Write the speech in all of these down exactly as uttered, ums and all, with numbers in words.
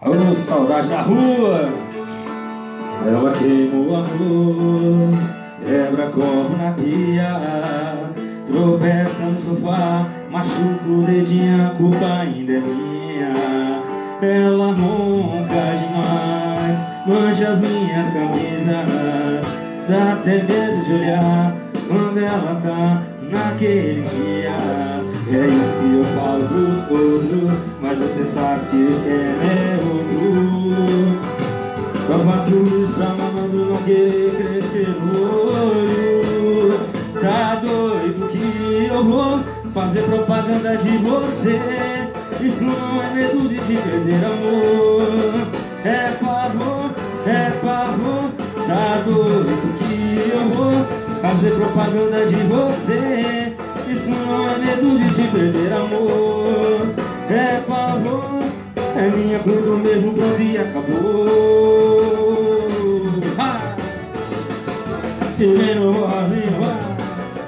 Alô, saudade da rua. Ela queimou arroz, quebra copo na pia, tropeça no sofá, machuca o dedinho, a culpa ainda é minha. Ela ronca demais, mancha as minhas camisas, dá até medo de olhar quando ela tá naqueles dias. É isso que eu falo pros outros, mas você sabe que o esquema é outro. Só faço isso pra malandro não querer crescer no olho. Tá doido que eu vou fazer propaganda de você? Isso não é medo de te perder, amor. É pavor, é pavor. Tá doido que eu vou fazer propaganda de você? Isso não é medo de te perder, amor. É pavor, é minha culpa mesmo, pronto e acabou. Ha! Primeiro rosinho, vai.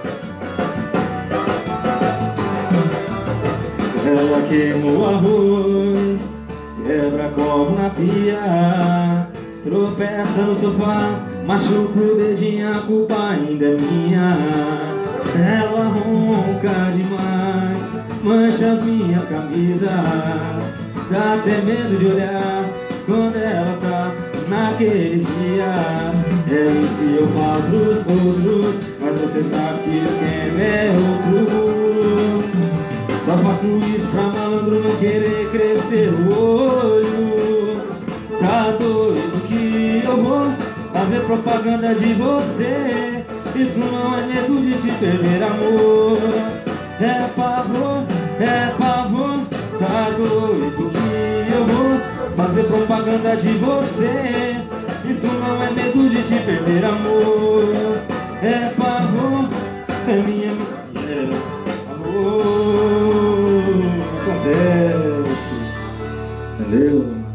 Ela queimou arroz, quebra copo na pia, tropeça no sofá, machuca o dedinho, a culpa ainda é minha. Ela ronca demais, mancha as minhas camisas, dá até medo de olhar quando ela tá naqueles dias. É isso que eu falo pros outros, mas você sabe que o esquema é outro. Só faço isso pra malandro não querer crescer o olho. Tá doido que eu vou fazer propaganda de você? Isso não é medo de te perder, amor. É pavor, é pavor. Tá doido que eu vou fazer propaganda de você? Isso não é medo de te perder, amor. É pavor, é minha